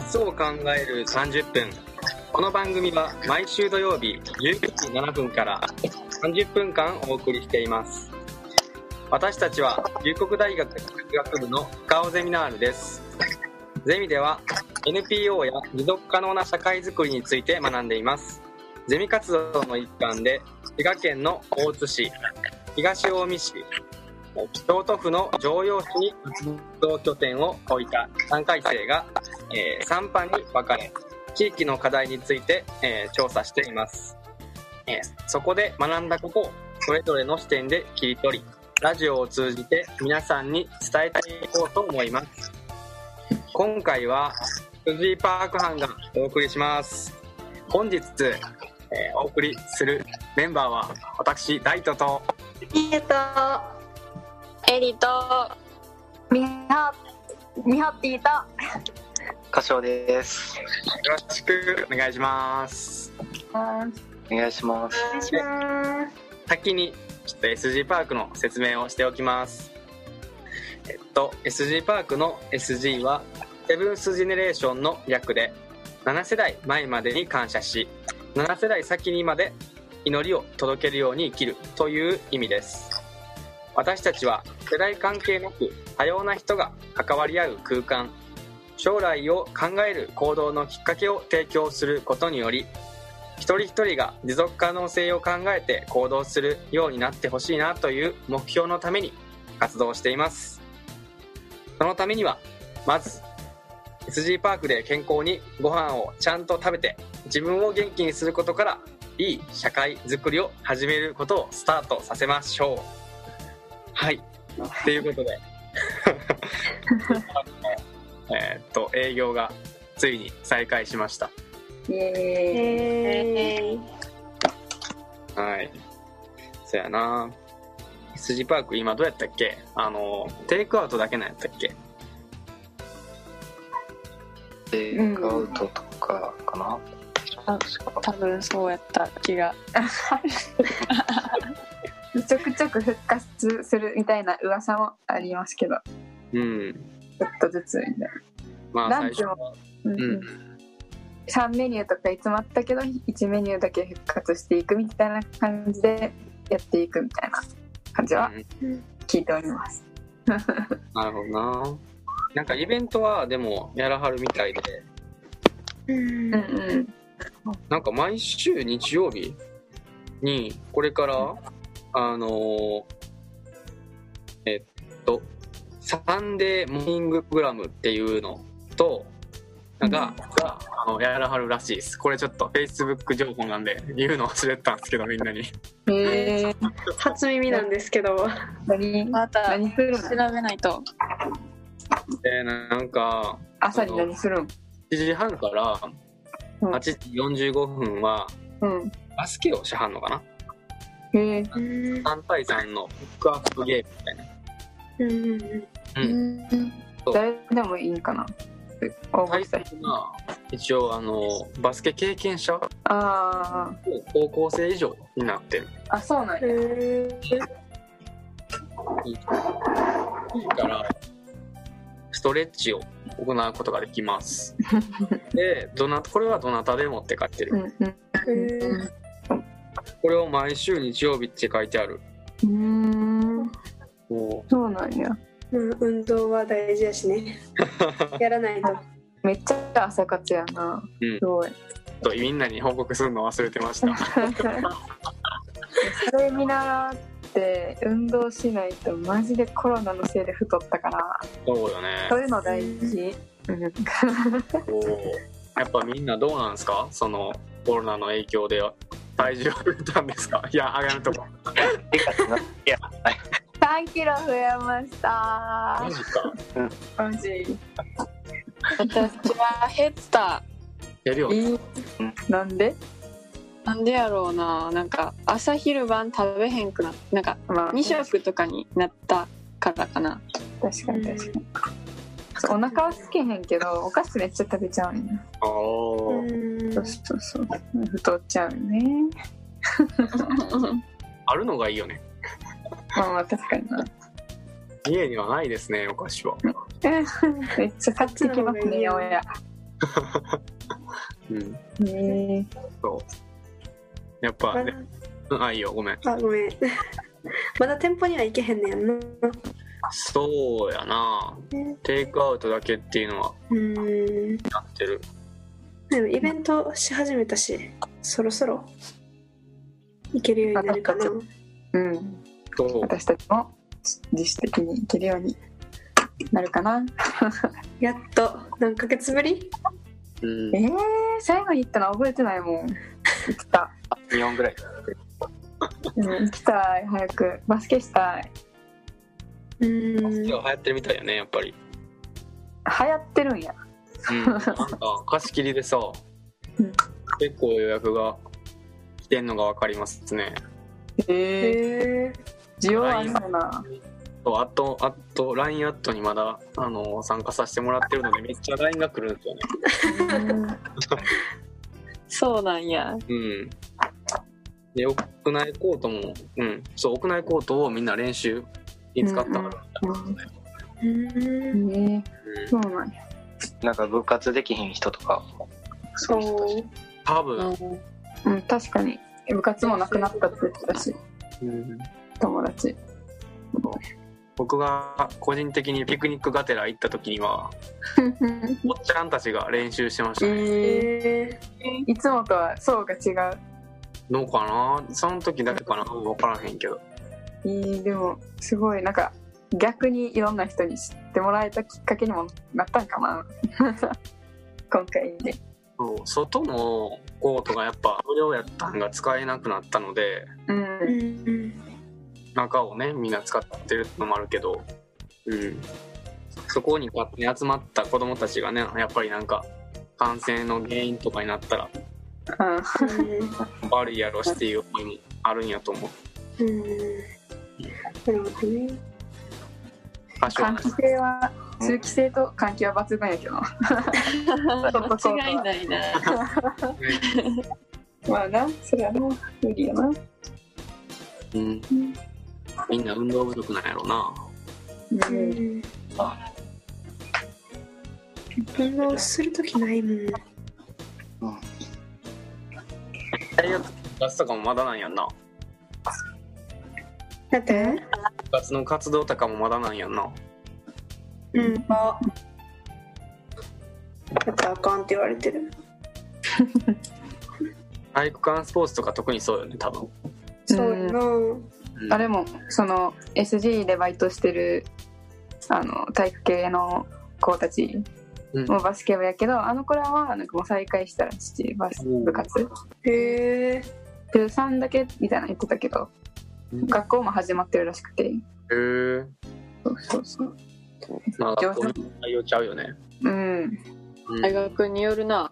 明日を考える30分。この番組は毎週土曜日19時7分から30分間お送りしています。私たちは龍谷大学薬学部の深尾ゼミナールです。ゼミでは NPO や持続可能な社会づくりについて学んでいます。ゼミ活動の一環で滋賀県の大津市、東近江市、京都府の城陽市に活動拠点を置いた3回生が、3班に分かれ地域の課題について、調査しています。そこで学んだことをそれぞれの視点で切り取り、ラジオを通じて皆さんに伝えていこうと思います。今回は藤井パーク班がお送りします。本日、お送りするメンバーは私大斗とミエとエリとミホティと歌唱です。 よろしくお願いします。 お願いします。 お願いします。 先にちょっと SG パークの説明をしておきます。SG パークの SG はセブンスジェネレーションの略で、7世代前までに感謝し、7世代先にまで祈りを届けるように生きるという意味です。私たちは世代関係なく多様な人が関わり合う空間、将来を考える行動のきっかけを提供することにより、一人一人が持続可能性を考えて行動するようになってほしいなという目標のために活動しています。そのためにはまず SG パークで健康にご飯をちゃんと食べて自分を元気にすることから、いい社会づくりを始めることをスタートさせましょう。はい、ということで営業がついに再開しました。 イエーイ。 はい、そやな。 SG パーク今どうやったっけ？テイクアウトだけなんやったっけ？ テイクアウトとかかな、 多分そうやった気がちょくちょく復活するみたいな噂もありますけど、 うん、 ちょっとずつみたいな。 まあランチも、3メニューとかいつもあったけど1メニューだけ復活していくみたいな感じでやっていくみたいな感じは聞いております。 なるほどな。なんかイベントはでもやらはるみたいで、なんか毎週日曜日にこれからサンデーモーニングプログラムっていうのとがやらはるらしいです。これちょっと Facebook 情報なんで言うの忘れてたんですけど、みんなに初耳なんですけどまた何するの？ 調べないと。 なんか朝に何するん ？7時半から8時45分はバスケをしはんのかな。3対3のピックアップゲームみたいな。 誰でもいいんかな？ 対戦が一応バスケ経験者、高校生以上になってる。 あ、そうなんや。 いいからストレッチを行うことができます。で、これはどなたでもって書いてる。これを毎週日曜日って書いてある。 そうなんや。 運動は大事やしねやらないと。 めっちゃ朝活やな。すごい。 みんなに報告するの忘れてましたそれ見習って運動しないとマジでコロナのせいで太ったから。 そうよね。 そういうの大事。 やっぱみんなどうなんですか？そのコロナの影響で体重増えたんですか？いや、上がるとこ 3キロ増えました。 マジか。 マジ。 私は減った。 やるよ。 なんでやろうな。なんか朝昼晩食べへんくなって、なんか2食とかになったからかな。 確かに。お腹は空けへんけどお菓子めっちゃ食べちゃうねんな。そう太っちゃうねあるのがいいよね。 まあ確かにな。 家にはないですね、お菓子は。 めっちゃ買ってきますね、親。 そうやっぱ、ね、いいよごめん。 ごめんまだ店舗には行けへんねやんな。 そうやな、テイクアウトだけっていうのはなってる。 でもイベントし始めたし、そろそろ行けるようになるかな。 私たちも自主的に行けるようになるかなやっと何ヶ月ぶり？ 最後に行ったの覚えてないもん。行った 2本ぐらい行きたい、早くバスケしたい。 バスケは流行ってるみたいよね、やっぱり。 流行ってるんや。 なんか貸し切りでさ、結構予約が来てんのが分かりますね。 需要あるんだな。 あと LINE アットにまだ参加させてもらってるので、めっちゃ LINE が来るんですよね。 そうなんや。 で屋内コートも、そう屋内コートをみんな練習に使ったから。 そうなんや。 なんか部活できへん人とか、 そう多分、 確かに部活もなくなったって言ってたし、友達。 僕が個人的にピクニックがてら行った時にはおっちゃんたちが練習してましたね。 いつもとは層が違うのかな、その時だけかな、分からへんけど。 でもすごいなんか逆にいろんな人に知ってもらえたきっかけにもなったんかな今回で。 そう、外のコートがやっぱ無料やったんが使えなくなったので、中をねみんな使ってるのもあるけど、そこに勝手に集まった子供たちがね、やっぱりなんか感染の原因とかになったら悪いやろしっていう思いもあるんやと思う。 なるほどね。 換気性は通気性と換気は抜群やけど間違いないなまあな、それはもう無理やな。 みんな運動不足なんやろうな。 運動するときないもん。 大学部活とかもまだなんやんな。 だって部活の活動とかもまだなんやんな。 やったらあかんって言われてる。 体育館スポーツとか特にそうよね、多分。 そうやな。 あれもその SG でバイトしてる体育系の子たちもバスケ部やけど、あの子らはなんかもう再開したらしい部活。 へえ。 週3だけみたいな言ってたけど、学校も始まってるらしくて。そうまあ学校に対応ちゃうよね。 大学によるな。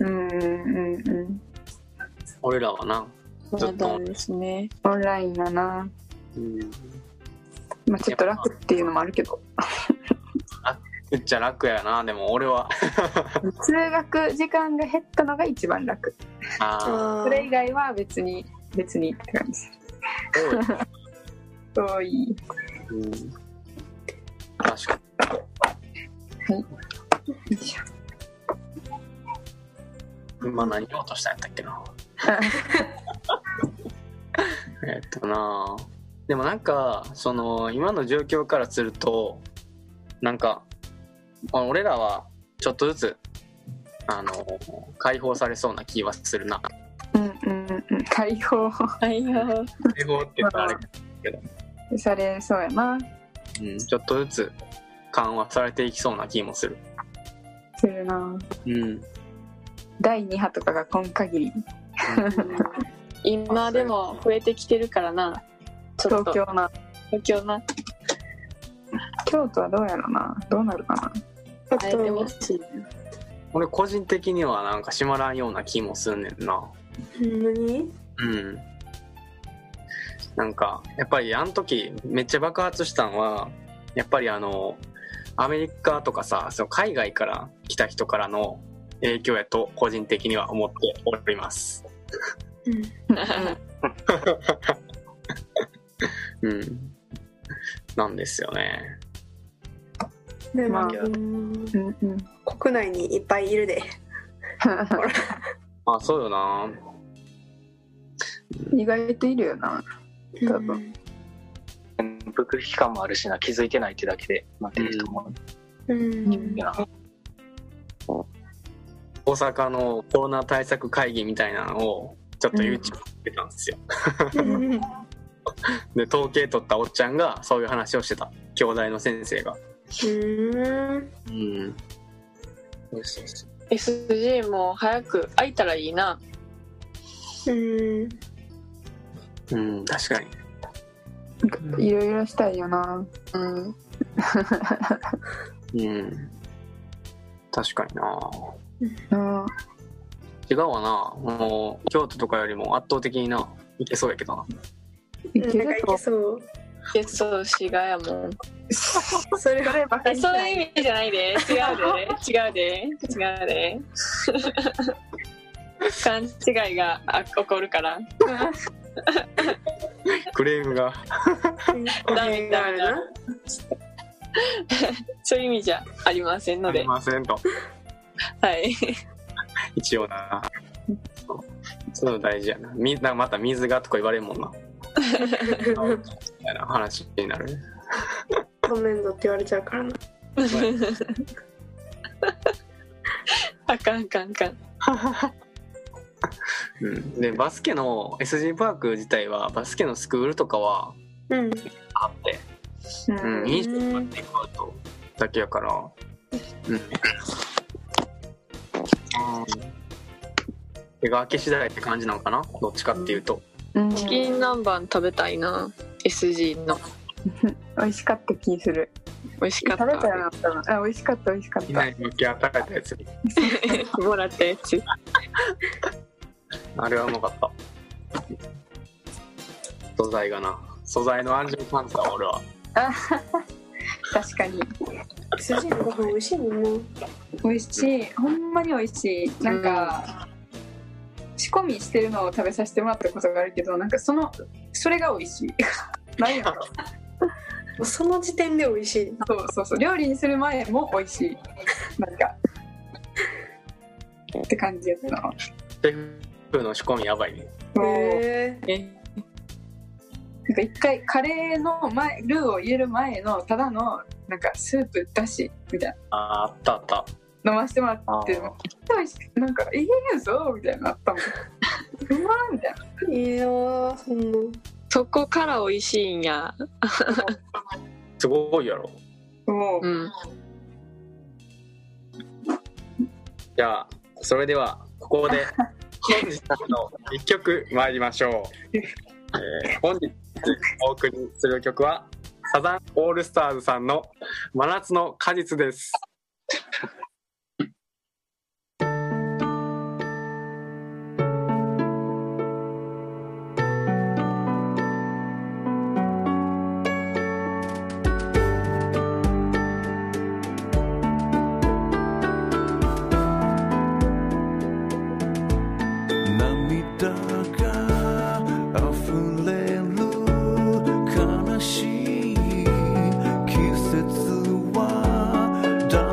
俺らはなずっとですね。 オンラインだな。まあちょっと楽っていうのもあるけど。 めっちゃ楽やな。でも俺は通学時間が減ったのが一番楽。それ以外は別にって感じ。遠い。 確かに。はい。 今何言おうとしたんやったっけな。でもなんかその今の状況からするとなんか俺らはちょっとずつ解放されそうな気はするな。 解放って言ったらあれけどされそうやな。 ちょっとずつ緩和されていきそうな気もするな。第2波とかが今限り今でも増えてきてるからな。 東京な。京都はどうやろな。どうなるかな。 俺個人的にはなんか閉まらんような気もすんねんな。 何？ なんかやっぱりあの時めっちゃ爆発したんはやっぱりアメリカとかさ、その海外から来た人からの影響やと個人的には思っておりますなんですよね。 でも、 まあうんうん。 国内にいっぱいいるで。ほらまあそうよな。 意外といるよな、多分。 潜伏期間もあるしな、気づいてないってだけでなってる人もうん。 いるな。 大阪のコロナ対策会議みたいなのをちょっと YouTube で見てたんですよ。で統計取ったおっちゃんがそういう話をしてた。兄弟の先生が。うん。そうそうそう。 SG も早く開いたらいいな。 うんうん、確かに。 いろいろしたいよな。 うん。 うん。確かにな。 うん。 違うわな。もう京都とかよりも圧倒的にないけそうやけどな。 いけなんかいるとけそう。 そう滋賀やもん。 それはバカにしそうないいう意味じゃないで。違うで。勘違いが起こるから。 クレームが。 ダメがあるな。 そういう意味じゃありませんのであり。ませんと。 はい。 一応な。そういうの大事やな。なんかまた水がとか言われんもんな。みたいな話になるね。 ごめんぞって言われちゃうからな。 あかん。 うん、でバスケの SG パーク自体はバスケのスクールとかはうん。 あって、 うん飲食がテイクアウトだけやから、手が明け次第って感じなのかな、どっちかっていうと。 うんチキン南蛮食べたいな。SG の。 美味しかった気する。 美味しかった。 食べたよな、多分。あ、美味しかった。 いない向き与えたやつ。 もらったやつ。 あれはうまかった。素材がな。素材の安心感さ、俺は。 確かに。 筋のご飯美味しいもんな。 美味しい。ほんまに美味しい。なんか、仕込みしてるのを食べさせてもらったことがあるけど、なんかそれが美味しい。何やろ。 その時点で美味しい。 そう。料理にする前も美味しい。なんか。って感じやったな。 シェフの仕込みやばいね。 へなんか一回カレーのルーを入れる前のただのなんかスープだしみたいあったあった。 な飲ませてもらってなんかいいぞみたいなのあったもん。うまーみたいな。 いいなぁ、そんな。 そこから美味しいんや。 すごいやろ。 もう、 うん。 じゃあそれではここで本日の1曲参りましょう。本日お送りする曲はサザンオールスターズさんの真夏の果実です。 悲しい季節は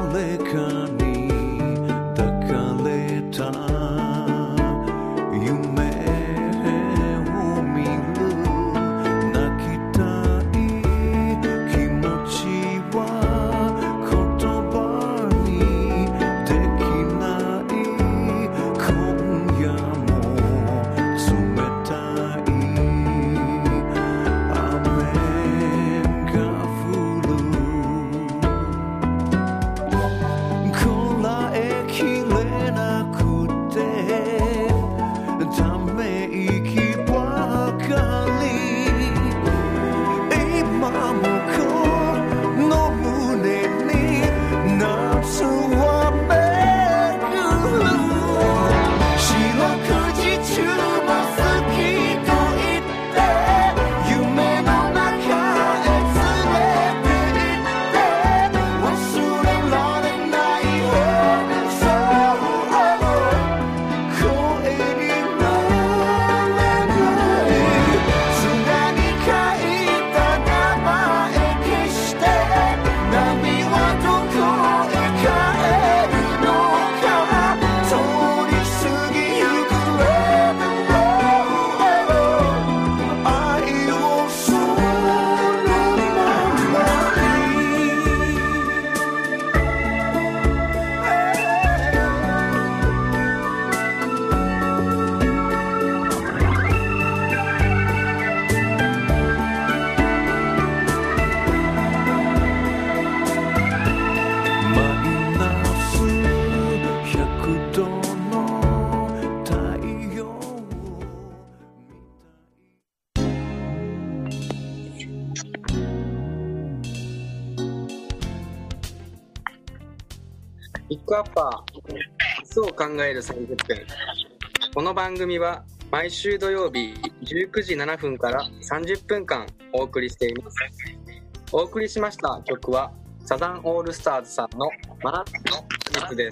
ピックアッパー、明日を考える30分。この番組は毎週土曜日19時7分から30分間お送りしています。お送りしました曲はサザンオールスターズさんの真夏の果実です。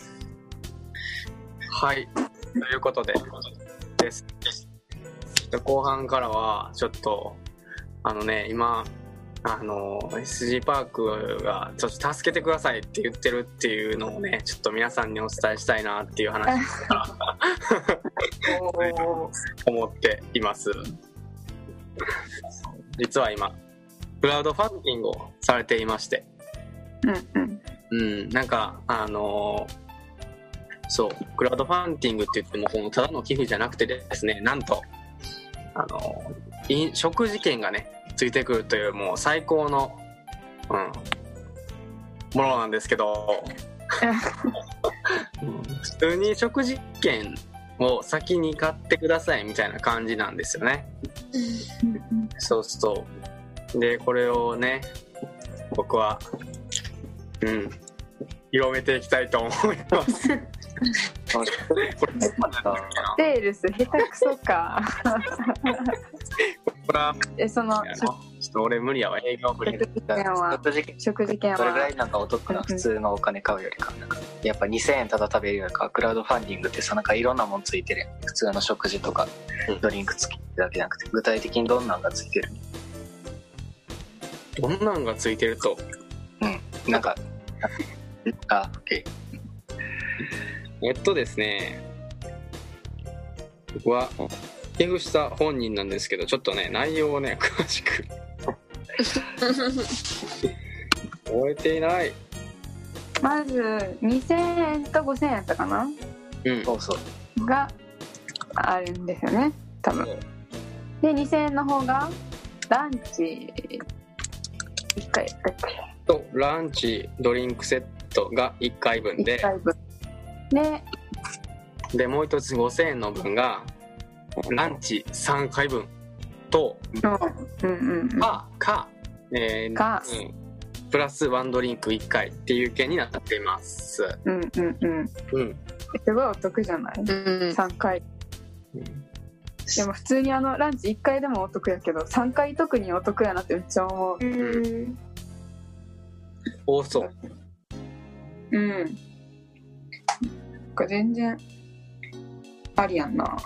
はい、ということでです。後半からはちょっと今SG パークがちょっと助けてくださいって言ってるっていうのをね、ちょっと皆さんにお伝えしたいなっていう話思っています。実は今クラウドファンディングをされていまして、なんかそうクラウドファンディングって言ってもこのただの寄付じゃなくてですね、なんと食事券がねついてくるというもう最高の、ものなんですけど普通に食事券を先に買ってくださいみたいな感じなんですよね。そうそうでこれをね僕は広めていきたいと思いますこれセールス下手くそかこれはそのちょっと俺無理やわ、営業無理。 食事券はどれぐらいなんかお得な普通のお金買うよりか、なんかやっぱ2000円ただ食べるよりかクラウドファンディングってさ、なんかいろんなもんついてるやん。普通の食事とかドリンクつきだけじゃなくて、具体的にどんなんがついてる？ どんなんがついてるとなんかOK。 ですね、僕は寄付した本人なんですけど、ちょっとね内容をね詳しく覚えていない。 まず2000円と5000円やったかな、 そうそうがあるんですよね多分。で2000円の方がランチ1回とランチドリンクセットが1回分で、でもう一つ5000円の分がランチ3回分と、プラスワンドリンク1回っていう券になっています。 すごいお得じゃない、3回、でも普通にランチ1回でもお得やけど3回特にお得やなってめっちゃ思う。 多そう全然ありやんな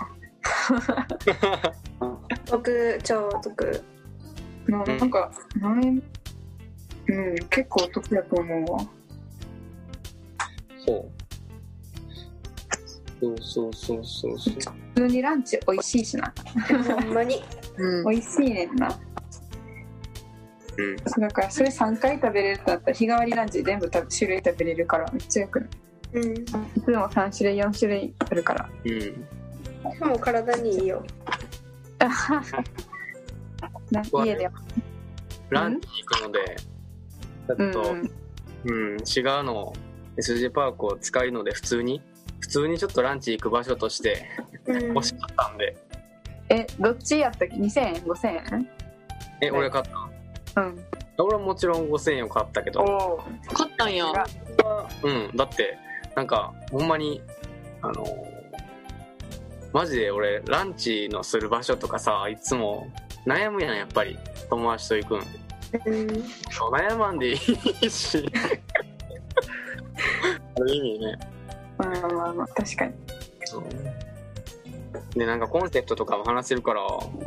超お得なんか何円結構お得やと思うわ。 そう普通にランチ美味しいしなほんまに、 美味しいねんな。だからそれ3回食べれるってなったら日替わりランチ全部種類食べれるからめっちゃよくない？いつも3種類4種類あるから、 もう体にいいよ家でランチ行くのでちょっと、違うの SG パークを使うので普通にちょっとランチ行く場所として欲しかったんで。 どっちやったっけ？ 2000円 5000円？ 俺買った。俺はもちろん5000円を買ったけど。 買ったんや。 だってなんかほんまにマジで俺ランチのする場所とかさ、いつも悩むやん、やっぱり友達と行くん。そう悩まんでいいしある意味ね。 確かに。 でなんかコンセプトとかも話せるから、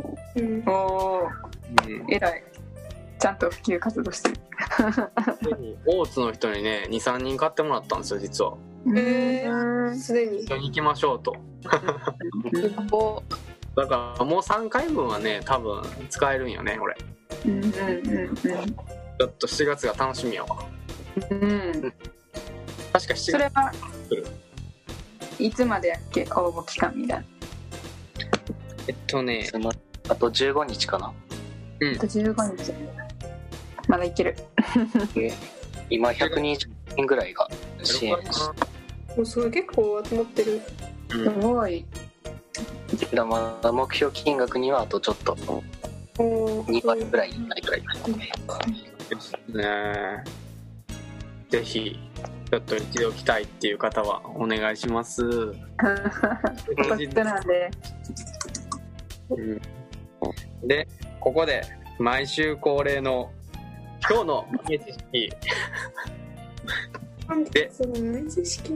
偉い。ちゃんと普及活動してる大津の人にね 2,3 人買ってもらったんですよ実は。 すでに一緒に行きましょうとだからもう3回分はね多分使えるんよね俺。ちょっと7月が楽しみやわ。確か7月。 それはいつまでやっけ、応募期間みたいな。 あと15日かな。 あと15日まだいける今120人ぐらいが支援しすごい結構集まってる。 すごい。 まだ目標金額にはあとちょっと2割ぐらいないぐらいですね。 ぜひちょっと一度来たいっていう方はお願いします。 今年なんで。 で、ここで毎週恒例の今日の豆知識で、 豆知識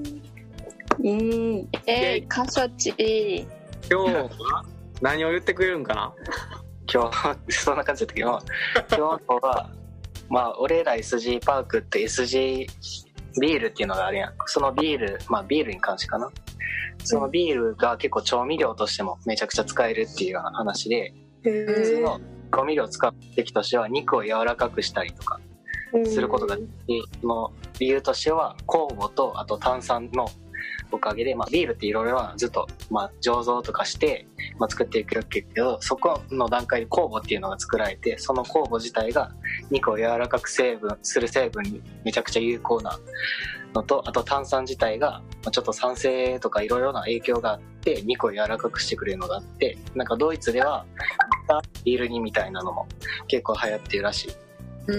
過疎地。 今日は何を言ってくれるんかな。 今日そんな感じだったけど、今日はまあ俺ら SG パークって SG ビールっていうのがあるやん。そのビール、まあビールに関してかな。そのビールが結構調味料としてもめちゃくちゃ使えるっていうような話で、普通の調味料を使ってきとしては肉を柔らかくしたりとかすることができて、その理由としては酵母とあと炭酸のおかげで、まあ、ビールっていろいろずっと、まあ、醸造とかして、まあ、作っていくけど、そこの段階で酵母っていうのが作られて、その酵母自体が肉を柔らかくする成分にめちゃくちゃ有効なのと、あと炭酸自体がちょっと酸性とかいろいろな影響があって肉を柔らかくしてくれるのがあって、なんかドイツではビール煮みたいなのも結構流行ってるらしい。 そ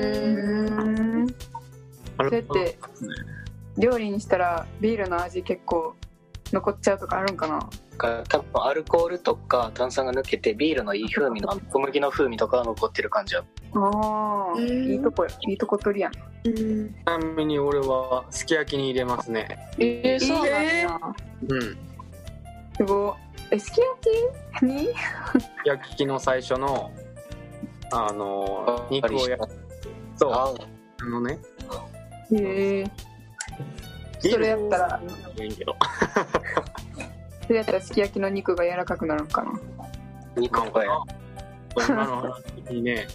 れって料理にしたらビールの味結構残っちゃうとかあるんかな。 多分アルコールとか炭酸が抜けてビールのいい風味の小麦の風味とかが残ってる感じや。 ああ、いいとこ取りやん。 ちなみに俺はすき焼きに入れますね。 そうなんだ。 すごい。すき焼きにすき焼きの最初の肉をそうね。 それやったらいいけどそれやったらすき焼きの肉が柔らかくなるのかな。 肉がや今の話的にね。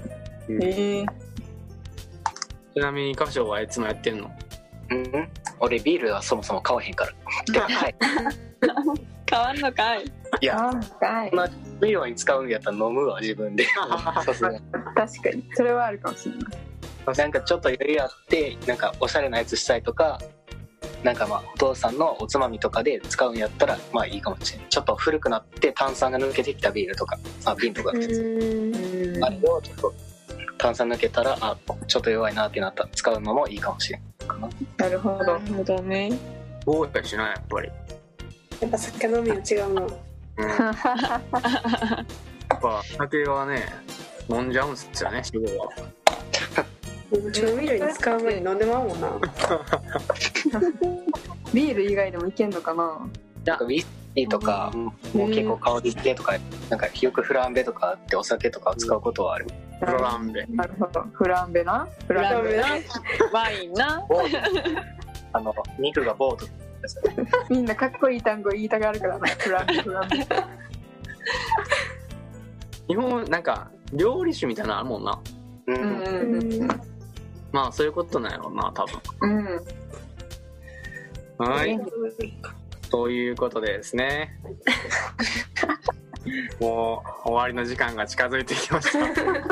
ちなみに歌唱はいつもやってんの？ 俺ビールはそもそも買わへんからはい変わんのかい。 いや、まあビールに使うんやったら飲むわ自分でさすがに確かにそれはあるかもしれない。 なんかちょっと余裕あってなんかおしゃれなやつしたいとか、なんかまあお父さんのおつまみとかで使うんやったらまあいいかもしれない。ちょっと古くなって炭酸が抜けてきたビールとか瓶とかあれをちょっと炭酸抜けたらちょっと弱いなってなったら使うのもいいかもしれないかな。 なるほどね。 どうやしないやっぱり。 やっぱ酒飲みは違うの。 やっぱ酒はね飲んじゃうんすよね、主語は。 調味料に使う前に飲んでまうもんな。 ビール以外でもいけんのかな。 なんかウイスキーとかもう結構香り系とか、なんかよくフランベとかってお酒とかを使うことはある。 フランベ。 なるほど。フランベな。 ワインな。 肉がボート。 みんなかっこいい単語言いたがるからな。フランベ。 日本なんか料理酒みたいなのあるもんな。まあそういうことなんやろうな多分。はい。ということでですね。もう終わりの時間が近づいてきました。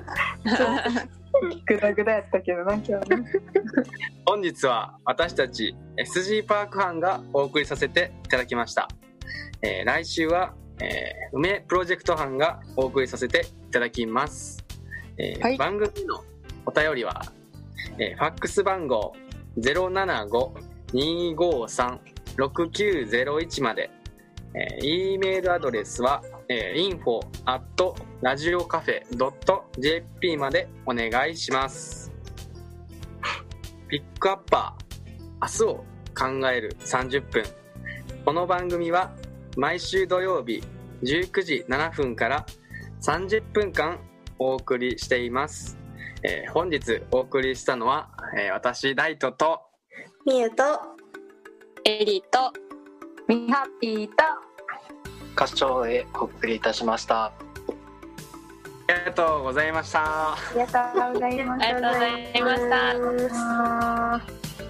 グダグダやったけどな今日ね。 本日は私たち SG パーク班がお送りさせていただきました。来週は、梅プロジェクト班がお送りさせていただきます。はい、番組のお便りは、ファックス番号 075-253-6901 まで、E メールアドレスは、info@radiocafe.jp までお願いします。ピックアッパー明日を考える30分。この番組は毎週土曜日19時7分から30分間お送りしています。本日お送りしたのは、私ライトとミユとエリとミハッピーと歌唱へお送りいたしました。 ありがとうございました。 ありがとうございました。